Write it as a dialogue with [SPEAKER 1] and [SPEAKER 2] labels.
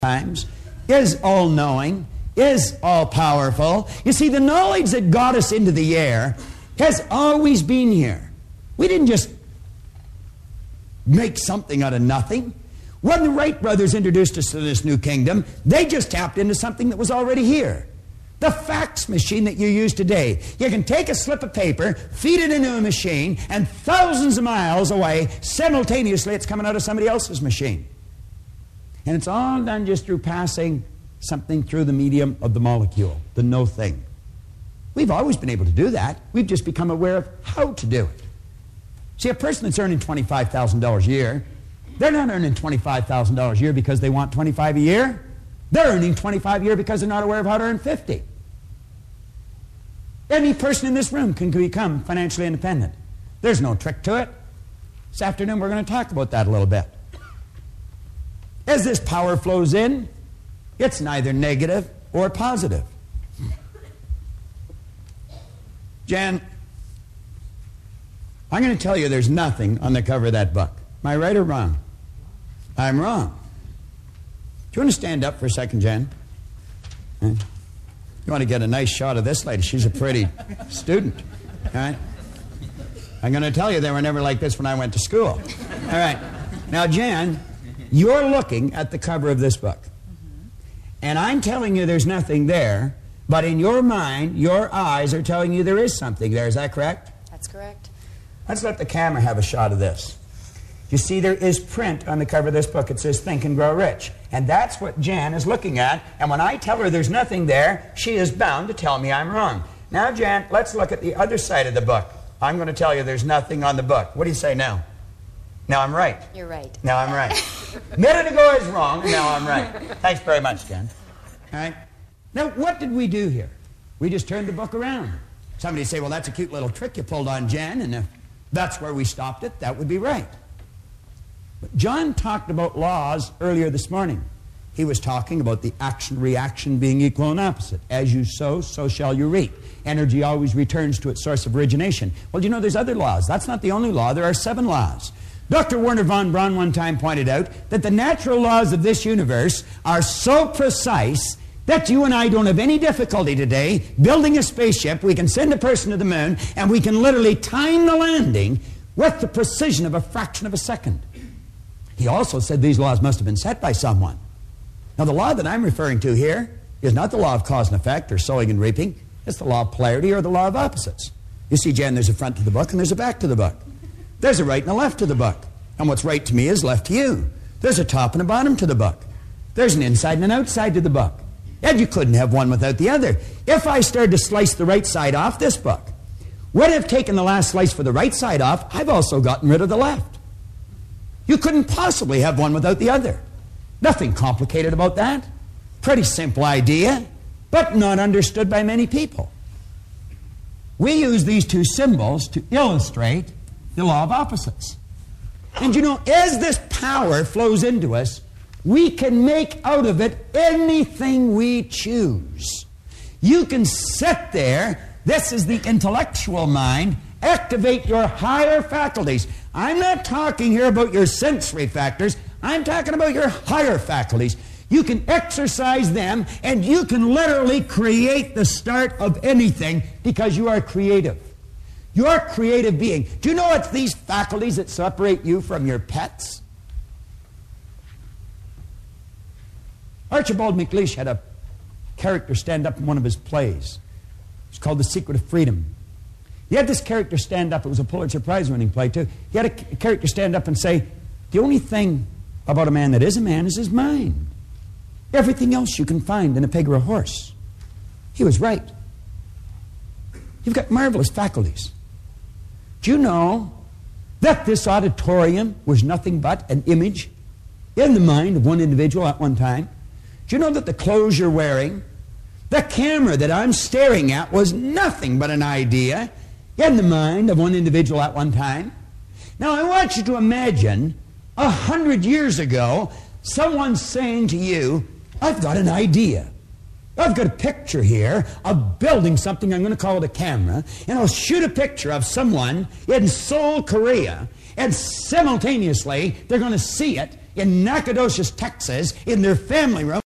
[SPEAKER 1] times, is all-knowing, is all-powerful. You see, the knowledge that got us into the air has always been here. We didn't just make something out of nothing. When the Wright brothers introduced us to this new kingdom, they just tapped into something that was already here. The fax machine that you use today. You can take a slip of paper, feed it into a machine, and thousands of miles away, simultaneously, it's coming out of somebody else's machine. And it's all done just through passing something through the medium of the molecule, the no thing. We've always been able to do that. We've just become aware of how to do it. See, a person that's earning $25,000 a year, they're not earning $25,000 a year because they want $25,000 a year. They're earning $25,000 a year because they're not aware of how to earn $50,000. Any person in this room can become financially independent. There's no trick to it. This afternoon we're going to talk about that a little bit. As this power flows in, it's neither negative or positive. Jan, I'm going to tell you there's nothing on the cover of that book. Am I right or wrong? I'm wrong. Do you want to stand up for a second, Jan? You want to get a nice shot of this lady. She's a pretty student. All right? I'm going to tell you they were never like this when I went to school. All right. Now, Jan, you're looking at the cover of this book. And I'm telling you there's nothing there, but in your mind, your eyes are telling you there is something there. Is that correct?
[SPEAKER 2] That's correct.
[SPEAKER 1] Let's let the camera have a shot of this. You see, there is print on the cover of this book. It says, Think and Grow Rich. And that's what Jan is looking at. And when I tell her there's nothing there, she is bound to tell me I'm wrong. Now, Jan, let's look at the other side of the book. I'm going to tell you there's nothing on the book. What do you say now? Now I'm right.
[SPEAKER 2] You're right.
[SPEAKER 1] Now I'm right. A minute ago I was wrong, and now I'm right. Thanks very much, Jan. All right. Now, what did we do here? We just turned the book around. Somebody say, well, that's a cute little trick you pulled on Jan, and if that's where we stopped it, that would be right. But John talked about laws earlier this morning. He was talking about the action-reaction being equal and opposite. As you sow, so shall you reap. Energy always returns to its source of origination. Well, you know, there's other laws. That's not the only law. There are 7 laws. Dr. Werner von Braun one time pointed out that the natural laws of this universe are so precise that you and I don't have any difficulty today building a spaceship. We can send a person to the moon, and we can literally time the landing with the precision of a fraction of a second. He also said these laws must have been set by someone. Now, the law that I'm referring to here is not the law of cause and effect or sowing and reaping. It's the law of polarity or the law of opposites. You see, Jan, there's a front to the book and there's a back to the book. There's a right and a left to the book. And what's right to me is left to you. There's a top and a bottom to the book. There's an inside and an outside to the book. And you couldn't have one without the other. If I started to slice the right side off this book, when I've taken the last slice for the right side off, I've also gotten rid of the left. You couldn't possibly have one without the other. Nothing complicated about that. Pretty simple idea, but not understood by many people. We use these 2 symbols to illustrate the law of opposites. And you know, as this power flows into us, we can make out of it anything we choose. You can sit there, this is the intellectual mind, activate your higher faculties. I'm not talking here about your sensory factors. I'm talking about your higher faculties. You can exercise them, and you can literally create the start of anything because you are creative. You're a creative being. Do you know it's these faculties that separate you from your pets? Archibald MacLeish had a character stand up in one of his plays. It's called The Secret of Freedom. He had this character stand up. It was a Pulitzer Prize-winning play, too. He had a character stand up and say, the only thing about a man that is a man is his mind. Everything else you can find in a pig or a horse. He was right. You've got marvelous faculties. Do you know that this auditorium was nothing but an image in the mind of one individual at one time? Do you know that the clothes you're wearing, the camera that I'm staring at was nothing but an idea in the mind of one individual at one time? Now, I want you to imagine 100 years ago, someone saying to you, I've got an idea. I've got a picture here of building something. I'm going to call it a camera, and I'll shoot a picture of someone in Seoul, Korea, and simultaneously they're going to see it, in Nacogdoches, Texas, in their family room.